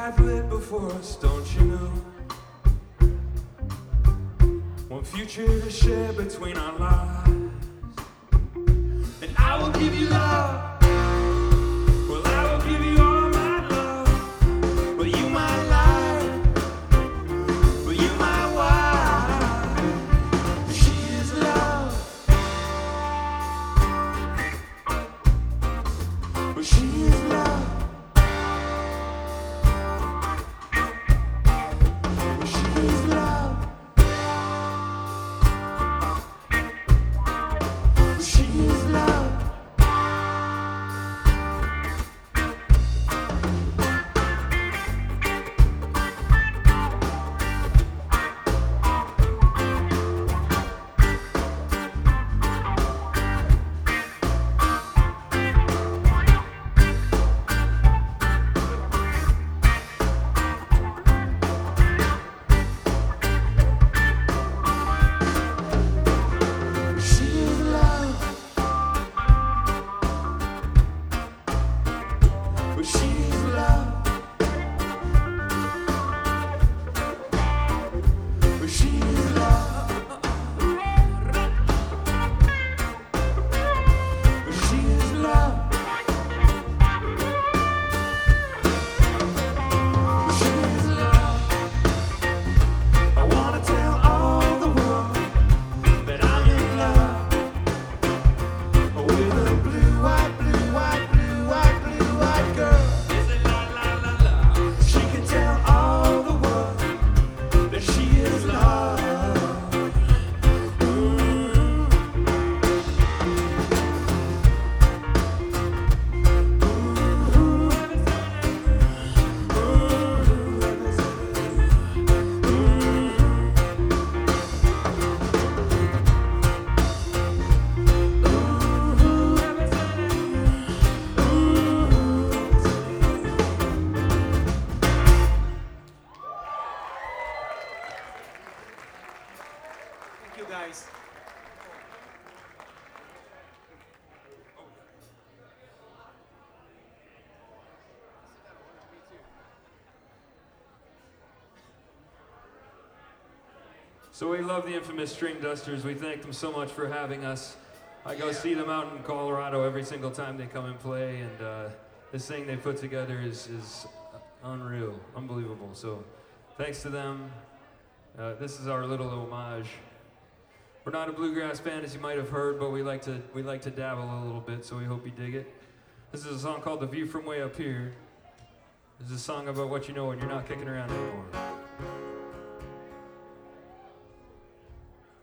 life lit before us, don't you know? One future to share between our lives. And I will give you love. Well, I will give you all my love. But you my life. But you my wife. She is love. But she is love. But she is love. But she is love. She is love. But she is love. But she is love. But she is love. But she is love. I wanna tell all the world that I'm in love with a blue-eyed, blue-eyed, blue-eyed, blue-eyed girl. She can tell all the world that she is love. Thank you, guys. So we love the infamous String Dusters. We thank them so much for having us. I go see them out in Colorado every single time they come and play, and this thing they put together is unreal, unbelievable. So thanks to them. This is our little homage. We're not a bluegrass band, as you might have heard, but we like to dabble a little bit, so we hope you dig it. This is a song called "The View from Way Up Here." This is a song about what you know when you're not kicking around anymore.